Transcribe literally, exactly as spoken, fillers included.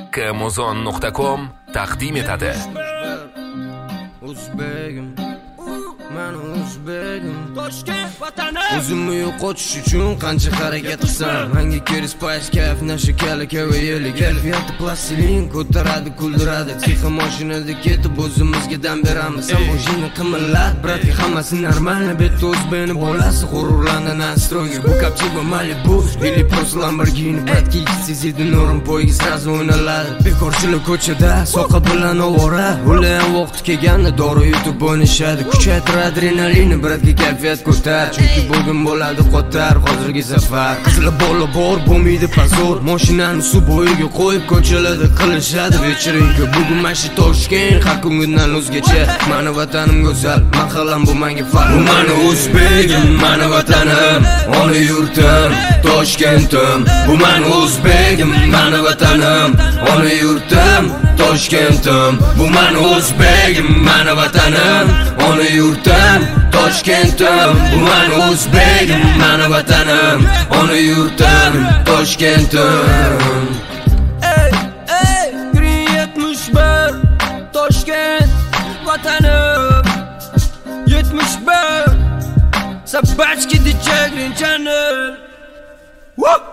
Amazon nuqta com taqdim etadi. O'zbegim, men o'zbegim, Toshkent vatani. O'zimni yo'qotish uchun qancha harakat qilsam, menga kerak space kayf, nasha kala kavayeli, kayfiyati plastilin ko'taradi, kuldiradi. Texi mashinada ketib o'zimizga dam beramiz. Mashina qimillat, bratga hammasi normal, bet o'zbeni bolasi g'ururlandi nastroyga. Bu Captiva Malibu, или просто Lamborghini, bratga ikkisizidi norm poyga srazu o'ynaladi. Bekorchilik ko'chada, soqa bilan ovora, ular vaqti kelganda dori yutib o'ynashadi. Kuchaytiradi adrenalin, bratga kayfiyat ko'tar, chunki bugun bo'ladi qotar hozirgi safar. Qizlar bola bor, bo'lmaydi pazor, mashinani suv bo'yiga qo'yib ko'chalarda qilishadi вечеринка. Bugun mashi Toshkent, har kundan o'zgacha. Mani vatanim go'zal, mahallam bu menga farq. Bu mani o'zbegim, mani vatanim, ona yurtim, Toshkentim. Bu mani o'zbegim, mani vatanim, ona yurtim, Toshkentim. Bu mani o'zbegim, mani vatanim, ona yurtim, Toshkentim. Bu mani o'zbegim, mani vatanim, ona yurtim, Toshkentim. Ey, ey, yetmish bir, Toshkent vatanim, yetmish bir, Sabachki the Chagrin Channel. Woo!